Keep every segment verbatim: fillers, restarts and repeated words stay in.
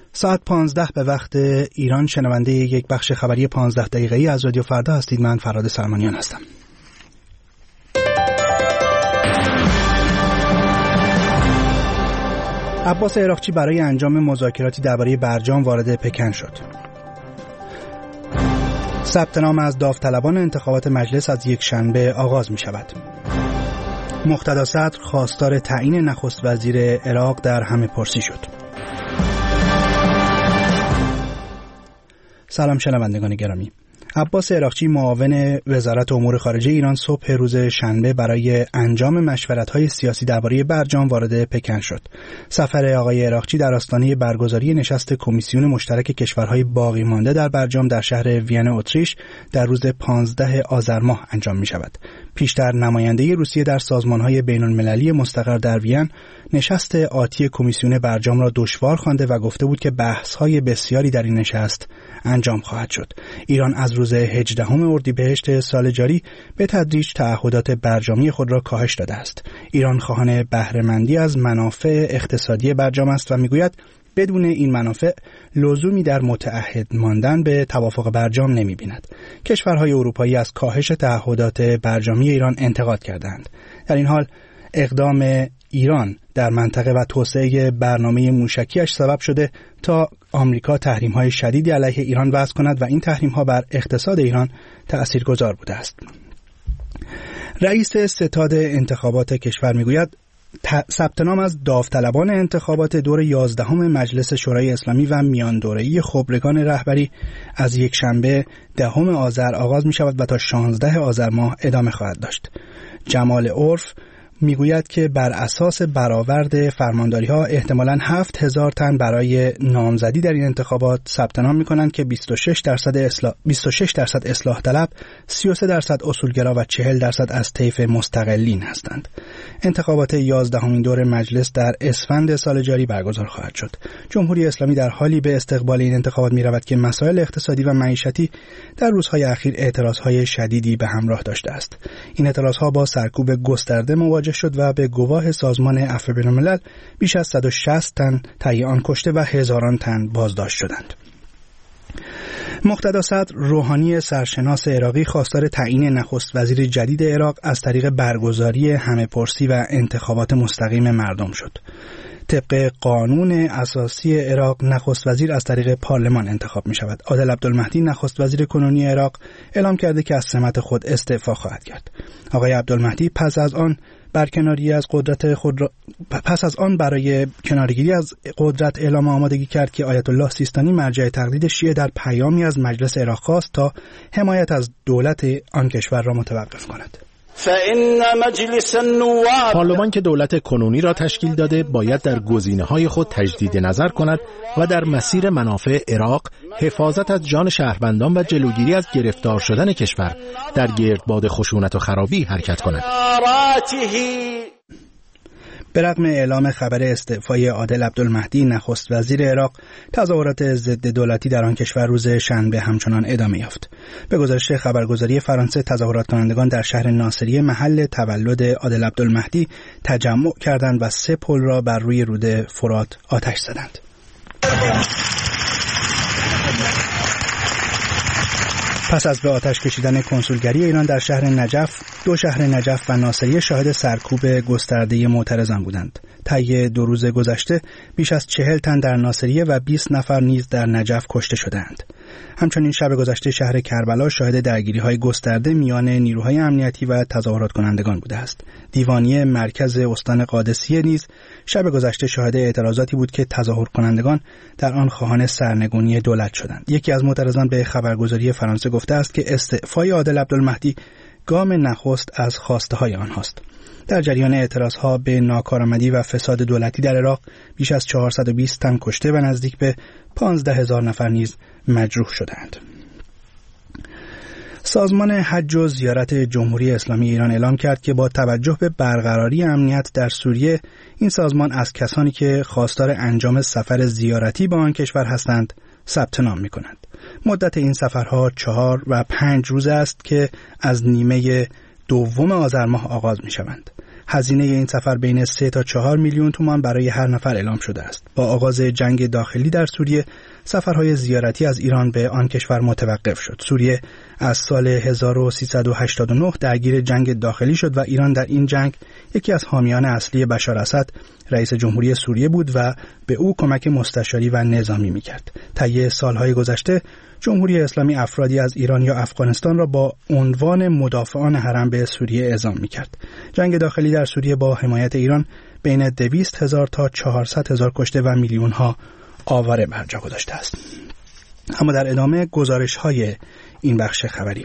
ساعت پانزده به وقت ایران شنونده یک بخش خبری پانزده دقیقه‌ای از رادیو فردا هستید. من فراد سلمانیان هستم. عباس عراقچی برای انجام مذاکراتی درباره برجام وارد پکن شد. ثبت نام از داوطلبان انتخابات مجلس از یک شنبه آغاز می شود. مقتدا صدر خواستار تعیین نخست وزیر عراق در همه‌پرسی شد. سلام شنوندگان گرامی. عباس عراقچی معاون وزارت امور خارجه ایران صبح روز شنبه برای انجام مشورت‌های سیاسی درباره برجام وارد پکن شد. سفر آقای عراقچی در آستانه برگزاری نشست کمیسیون مشترک کشورهای باقی مانده در برجام در شهر وین اتریش در روز پانزده آذر ماه انجام می‌شود. پیشتر نماینده روسیه در سازمان‌های بین‌المللی مستقر در وین نشست آتی کمیسیون برجام را دشوار خوانده و گفته بود که بحث‌های بسیاری در این نشست انجام خواهد شد. ایران از روز هجدهم اردیبهشت سال جاری به تدریج تعهدات برجامی خود را کاهش داده است. ایران خواهان بهره‌مندی از منافع اقتصادی برجام است و میگوید بدون این منافع لزومی در متعهد ماندن به توافق برجام نمی‌بیند. کشورهای اروپایی از کاهش تعهدات برجامی ایران انتقاد کردند. در این حال اقدام ایران در منطقه و توسعه برنامه موشکیش سبب شده تا آمریکا تحریم‌های شدیدی علیه ایران وضع کند و این تحریم‌ها بر اقتصاد ایران تأثیرگذار بوده است. رئیس ستاد انتخابات کشور میگوید ثبت نام از داوطلبان انتخابات دور یازدهم مجلس شورای اسلامی و میان دوره‌ای خبرگان رهبری از یک شنبه دهم آذر آغاز می شود و تا شانزده آذر ماه ادامه خواهد داشت. جمال عرف میگوید که بر اساس برآورد فرمانداری‌ها احتمالاً هفت هزار تن برای نامزدی در این انتخابات ثبت نام می‌کنند که بیست و شش درصد اصلاح بیست و شش درصد اصلاح طلب، سی و سه درصد اصولگرا و چهل درصد از طیف مستقلین هستند. انتخابات یازدهمین دور مجلس در اسفند سال جاری برگزار خواهد شد. جمهوری اسلامی در حالی به استقبال این انتخابات می‌رود که مسائل اقتصادی و معیشتی در روزهای اخیر اعتراضهای شدیدی به همراه داشته است. این اعتراضها با سرکوب گسترده مواجه شد و به گواه سازمان عفو بین‌الملل بیش از صد و شصت تن تهیه آن کشته و هزاران تن بازداشت شدند. مقتدا صدر روحانی سرشناس عراقی خواستار تعیین نخست وزیر جدید عراق از طریق برگزاری همه‌پرسی و انتخابات مستقیم مردم شد. طبق قانون اساسی عراق نخست وزیر از طریق پارلمان انتخاب می شود. عادل عبدالمهدی نخست وزیر کنونی عراق اعلام کرده که از سمت خود استعفا خواهد کرد. آقای عبدالمهدی پس از آن برکناری از قدرت خود را پس از آن برای کنارگیری از قدرت اعلام آمادگی کرد که آیت الله سیستانی مرجع تقلید شیعه در پیامی از مجلس عراق خواست تا حمایت از دولت آن کشور را متوقف کند. پارلمان که دولت کنونی را تشکیل داده باید در گزینه‌های خود تجدید نظر کند و در مسیر منافع عراق، حفاظت از جان شهروندان و جلوگیری از گرفتار شدن کشور در گردباد خشونت و خرابی حرکت کند. به رغم اعلام خبر استعفای عادل عبدالمهدی نخست وزیر عراق، تظاهرات ضد دولتی در آن کشور روز شنبه همچنان ادامه یافت. به گزارش خبرگزاری فرانسه، تظاهرات کنندگان در شهر ناصریه محل تولد عادل عبدالمهدی تجمع کردند و سه پل را بر روی رود فرات آتش زدند. پس از به آتش کشیدن کنسولگری ایران در شهر نجف، دو شهر نجف و ناصریه شاهد سرکوب گسترده معترضان بودند. طی دو روز گذشته بیش از چهل تن در ناصریه و بیست نفر نیز در نجف کشته شدند. همچنین شب گذشته شهر کربلا شاهد درگیری‌های گسترده میان نیروهای امنیتی و تظاهرات کنندگان بوده است. دیوانی مرکز استان قادسیه نیز شب گذشته شاهد اعتراضاتی بود که تظاهر کنندگان در آن خواهان سرنگونی دولت شدند. یکی از معترضان به خبرگزاری فرانسه گفته است که استعفای عادل عبدالمهدی گام نخست از خواسته‌های آنهاست. در جریان اعتراضها به ناکارآمدی و فساد دولتی در عراق بیش از چهارصد و بیست تن کشته و نزدیک به پانزده هزار نفر نیز مجروح شدند. سازمان حج و زیارت جمهوری اسلامی ایران اعلام کرد که با توجه به برقراری امنیت در سوریه، این سازمان از کسانی که خواستار انجام سفر زیارتی به آن کشور هستند ثبت نام می‌کند. مدت این سفرها چهار و پنج روز است که از نیمه دوم آذر ماه آغاز می‌شوند. هزینه این سفر بین سه تا چهار میلیون تومان برای هر نفر اعلام شده است. با آغاز جنگ داخلی در سوریه، سفرهای زیارتی از ایران به آن کشور متوقف شد. سوریه از سال هزار و سیصد و هشتاد و نه درگیر جنگ داخلی شد و ایران در این جنگ یکی از حامیان اصلی بشار اسد رئیس جمهوری سوریه بود و به او کمک مستشاری و نظامی می‌کرد. طی سالهای گذشته جمهوری اسلامی افرادی از ایران یا افغانستان را با عنوان مدافعان حرم به سوریه اعزام می‌کرد. جنگ داخلی در سوریه با حمایت ایران بین دویست هزار تا چهارصد هزار کشته و میلیون‌ها آواره بر جا گذاشته است. اما در ادامه گزارش‌های این بخش خبری،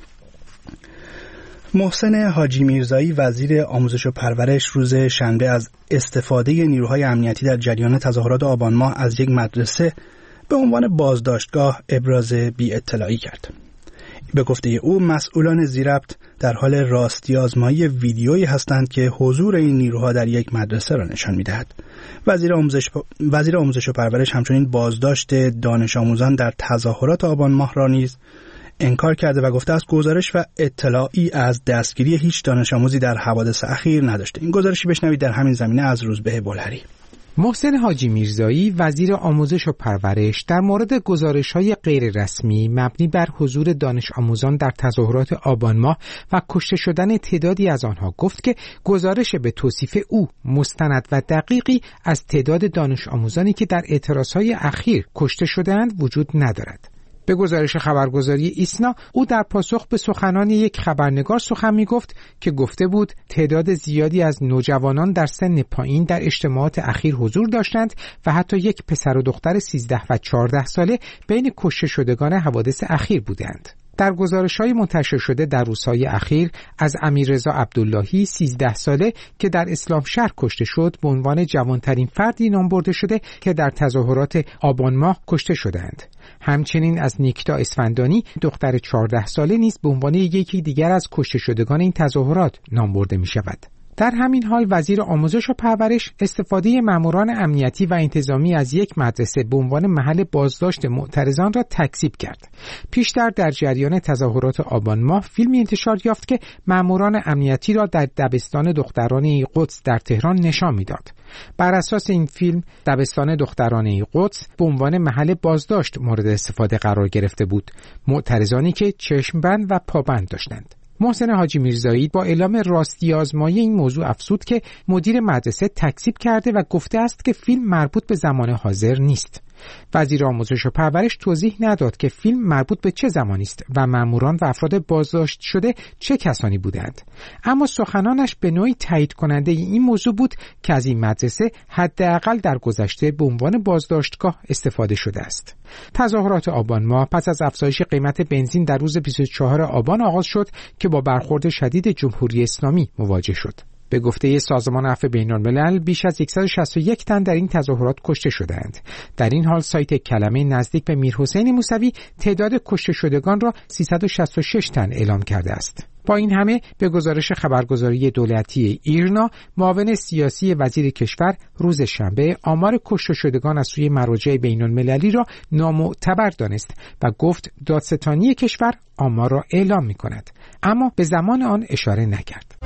محسن حاجی میرزایی وزیر آموزش و پرورش روز شنبه از استفاده نیروهای امنیتی در جریان تظاهرات آبان ماه از یک مدرسه به عنوان بازداشتگاه ابراز بی اطلاعی کرد. به گفته او مسئولان زیربط در حال راستی آزمایی ویدیویی هستند که حضور این نیروها در یک مدرسه را نشان می‌دهد. وزیر آموزش وزیر آموزش و پرورش همچنین بازداشت دانش آموزان در تظاهرات آبان ماه را نیز انکار کرده و گفته است گزارش و اطلاعی از دستگیری هیچ دانش آموزی در حوادث اخیر نداشته. این گزارشی بشنوید در همین زمینه از روزبه بلهری. محسن حاجی میرزایی وزیر آموزش و پرورش در مورد گزارش‌های غیر رسمی مبنی بر حضور دانش آموزان در تظاهرات آبان ماه و کشته شدن تعدادی از آنها گفت که گزارش به توصیف او مستند و دقیقی از تعداد دانش آموزانی که در اعتراضهای اخیر کشته شده‌اند وجود ندارد. به گزارش خبرگزاری ایسنا او در پاسخ به سخنان یک خبرنگار سخن می گفت که گفته بود تعداد زیادی از نوجوانان در سن پایین در اجتماعات اخیر حضور داشتند و حتی یک پسر و دختر سیزده و چهارده ساله بین کشته شدگان حوادث اخیر بودند. در گزارش‌های منتشر شده در روزهای اخیر از امیررضا عبداللهی سیزده ساله که در اسلامشهر کشته شد به عنوان جوانترین فردی نام برده شده که در تظاهرات آبان ماه کشته شدند. همچنین از نیکتا اسفندانی دختر چهارده ساله نیز به عنوان یکی دیگر از کشته شدگان این تظاهرات نام برده می شود. در همین حال وزیر آموزش و پرورش استفاده ماموران امنیتی و انتظامی از یک مدرسه به عنوان محل بازداشت معترضان را تکذیب کرد. پیشتر در جریان تظاهرات آبان ماه فیلمی انتشار یافت که ماموران امنیتی را در دبستان دخترانه قدس در تهران نشان می‌داد. بر اساس این فیلم دبستان دخترانه قدس به عنوان محل بازداشت مورد استفاده قرار گرفته بود، معترضانی که چشمبند و پابند داشتند. محسن حاجی میرزایی با اعلام راستی آزمایی این موضوع افزود که مدیر مدرسه تکذیب کرده و گفته است که فیلم مربوط به زمان حاضر نیست. وزیر آموزش و پرورش توضیح نداد که فیلم مربوط به چه زمانی است و ماموران و افراد بازداشت شده چه کسانی بودند. اما سخنانش به نوعی تایید کننده این موضوع بود که از این مدرسه حداقل در گذشته به عنوان بازداشتگاه استفاده شده است. تظاهرات آبان ماه پس از افزایش قیمت بنزین در روز بیست و چهارم آبان آغاز شد که با برخورد شدید جمهوری اسلامی مواجه شد. به گفته سازمان عفو بین‌الملل بیش از صد و شصت و یک تن در این تظاهرات کشته شدند. در این حال سایت کلمه نزدیک به میرحسین موسوی تعداد کشته شدگان را سیصد و شصت و شش تن اعلام کرده است. با این همه به گزارش خبرگزاری دولتی ایرنا معاون سیاسی وزیر کشور روز شنبه آمار کشته شدگان از سوی مراجع بین‌المللی را نامعتبر دانست و گفت دادستانی کشور آمار را اعلام می‌کند، اما به زمان آن اشاره نکرد.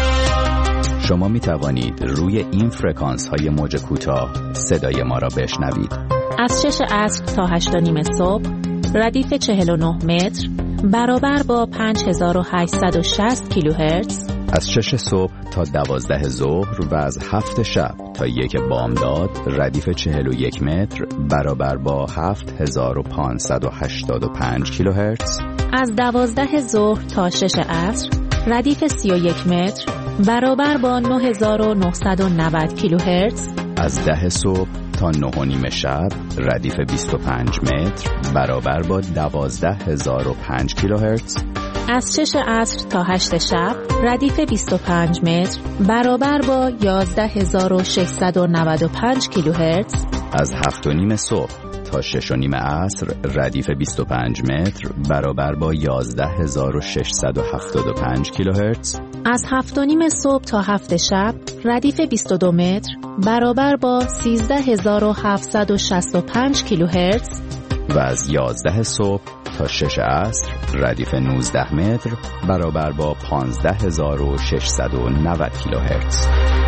شما می توانید روی این فرکانس های موج کوتاه صدای ما را بشنوید. از شش عصر تا هشت و نیم صبح ردیف چهل و نه متر برابر با پنج هزار و هشتصد و شصت کیلوهرتز، از شش صبح تا دوازده ظهر و از هفت شب تا یک بامداد ردیف چهل و یک متر برابر با هفت هزار و پانصد و هشتاد و پنج کیلوهرتز، از دوازده ظهر تا شش عصر ردیف سی و یک متر برابر با نه هزار و نهصد و نود کیلوهرتز، از ده صبح تا نه و نیم شب ردیف بیست و پنج متر برابر با دوازده هزار و پنج کیلوهرتز، از شش عصر تا هشت شب ردیف بیست و پنج متر برابر با یازده هزار و ششصد و نود و پنج کیلوهرتز، از هفت و نیم صبح تا شش و نیم عصر ردیف بیست و پنج متر برابر با یازده هزار و ششصد و هفتاد و پنج کیلوهرتز، از هفت و نیم صبح تا هفت شب ردیف بیست و دو متر برابر با سیزده هزار و هفتصد و شصت و پنج کیلوهرتز، و از یازده صبح تا شش عصر ردیف نوزده متر برابر با پانزده هزار و ششصد و نود کیلوهرتز.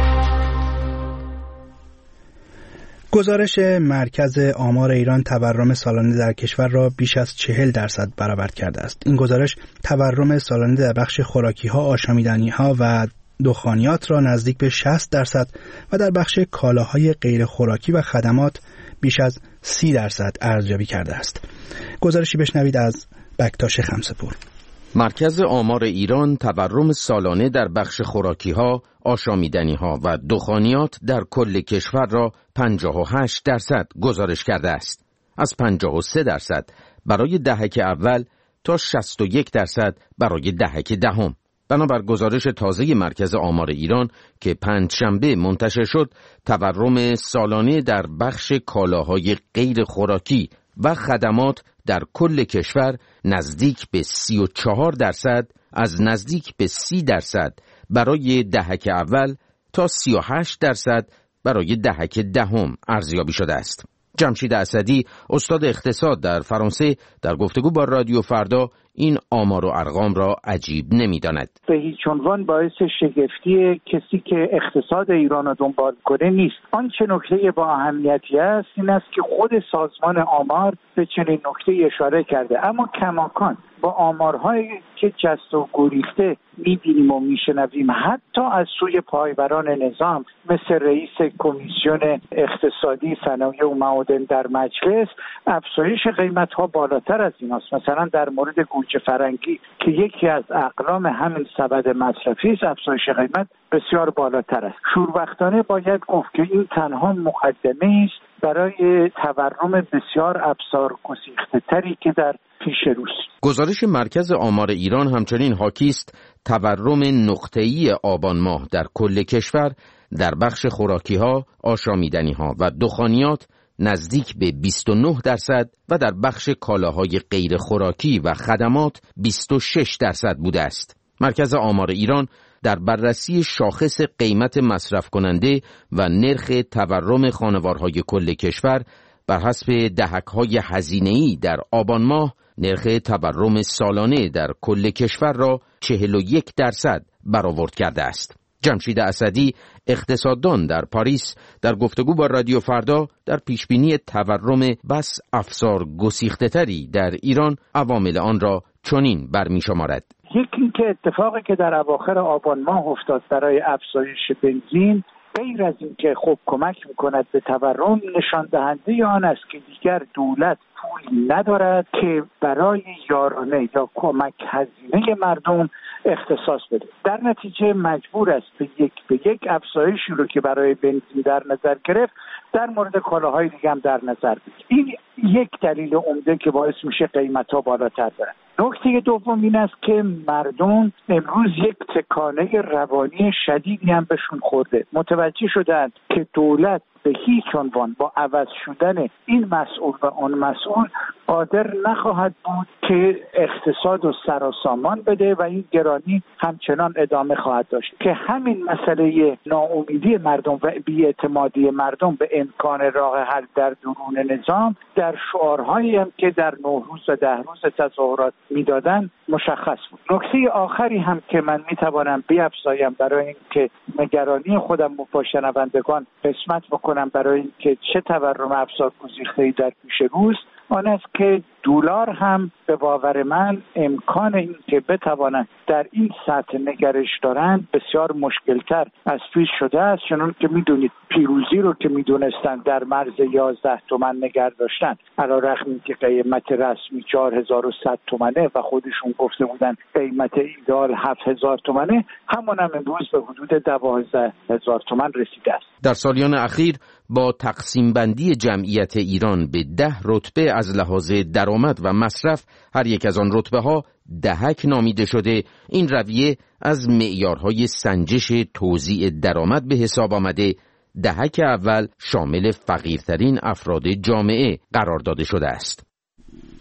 گزارش مرکز آمار ایران تورم سالانه در کشور را بیش از چهل درصد برآورد کرده است. این گزارش تورم سالانه در بخش خوراکی‌ها، آشامیدنی‌ها و دخانیات را نزدیک به شصت درصد و در بخش کالاهای غیر خوراکی و خدمات بیش از سی درصد ارزیابی کرده است. گزارشی بشنوید از بکتاش خمسه‌پور. مرکز آمار ایران تورم سالانه در بخش خوراکی‌ها، آشامیدنی‌ها و دخانیات در کل کشور را پنجاه و هشت درصد گزارش کرده است. از پنجاه و سه درصد برای دهک اول تا شصت و یک درصد برای دهک دهم. بنابر گزارش تازه مرکز آمار ایران که پنجشنبه منتشر شد، تورم سالانه در بخش کالاهای غیر خوراکی و خدمات در کل کشور نزدیک به سی و چهار درصد، از نزدیک به سی درصد برای دهک اول تا سی و هشت درصد برای دهک دهم ارزیابی شده است. جمشید اسدی، استاد اقتصاد در فرانسه، در گفتگو با رادیو فردا این آمار و ارقام را عجیب نمی‌داند. به هیچ عنوان باعث شگفتی کسی که اقتصاد ایران را دنبال کنه نیست. آنچه نکته با اهمیتی است این است که خود سازمان آمار به چنین نکته اشاره کرده، اما کماکان با آمارهایی که جست و گریخته می‌بینیم و می‌شنویم حتی از سوی پایبران نظام مثل رئیس کمیسیون اقتصادی، صنایع و معادن در مجلس، افزایش قیمت‌ها بالاتر از این است. مثلا در مورد گوجه فرنگی که یکی از اقلام همین سبد مصرفی است، افزایش قیمت بسیار بالاتر است. شوربختانه باید گفت که این تنها مقدمه است برای تورم بسیار ابزار گسیخته‌تری که در پیش روست. گزارش مرکز آمار ایران همچنین حاکی است تورم نقطه‌ای آبان ماه در کل کشور در بخش خوراکی‌ها، آشامیدنی‌ها و دخانیات نزدیک به بیست و نه درصد و در بخش کالاهای غیر خوراکی و خدمات بیست و شش درصد بوده است. مرکز آمار ایران در بررسی شاخص قیمت مصرف کننده و نرخ تورم خانوارهای کل کشور بر حسب دهک‌های هزینه‌ای در آبان ماه نرخ تورم سالانه در کل کشور را چهل و یک درصد برآورد کرده است. جمشید اسدی، اقتصاددان در پاریس، در گفتگو با رادیو فردا در پیشبینی تورم بس افزار گسیخته‌تری در ایران عوامل آن را چنین برمی‌شمارد. یکی که اتفاقی که در اواخر آبان ماه افتاد برای افزایش بنزین، غیر از این که خب کمک می‌کند به تورم، نشان دهنده آن است که دیگر دولت پولی ندارد که برای یارانه یا کمک هزینه مردم اختصاص بده. در نتیجه مجبور است به یک به یک افزایشی رو که برای بنزین در نظر گرفت در مورد کالاهای دیگه هم در نظر بگیرد. این یک دلیل عمده که باعث میشه قیمت‌ها بالاتر برن. نکته دوم این است که مردم امروز یک تکانه روانی شدیدی هم بهشون خورده. متوجه شدند که دولت به هیچ عنوان با عوض شدن این مسئول و آن مسئول قادر نخواهد بود که اقتصاد و سراسامان بده و این گرانی همچنان ادامه خواهد داشت که همین مسئله ناامیدی مردم و بی‌اعتمادی مردم به امکان راه حل در درون نظام در شعارهایی هم که در نه روز و ده روز تظاهرات میدادن مشخص بود. نکته آخری هم که من میتوانم بیفزایم برای اینکه نگرانی خودم با شنوندگان قسمت بکنم برای اینکه چه تورم افزار گسیخته‌ای در پیش روست، آن است که دلار هم به باور من امکان این که بتوانند در این سطح نگرش دارند بسیار مشکلتر از پیش شده است، چون که میدونید پیروزی رو که میدونستن در مرز یازده تومن نگر داشتن، علیرغم اینکه قیمت رسمی چهار هزار و صد تومنه و خودشون گفته بودن قیمت ایدال هفت هزار تومنه، همون هم امروز به حدود دوازده هزار تومن رسیده است. در سالیان اخیر با تقسیم بندی جمعیت ایران به ده رتبه از لحاظ درآمد و مصرف، هر یک از آن رتبه ها دهک نامیده شده، این رویه از معیارهای سنجش توزیع درآمد به حساب آمده. دهک اول شامل فقیرترین افراد جامعه قرار داده شده است.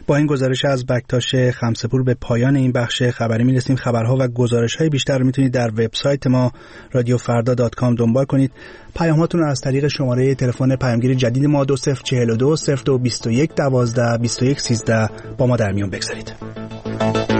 با این گزارش از بکتاش خمسه‌پور به پایان این بخش خبری میرسیم. خبرها و گزارش‌های بیشتر رو میتونید در وبسایت ما رادیو فردا دات کام دنبال کنید. پیام‌هاتون رو از طریق شماره تلفن پیامگیر جدید ما دو صفر چهل و دو صفر دو بیست و یک دوازده بیست و یک سیزده با ما در میون بگذارید.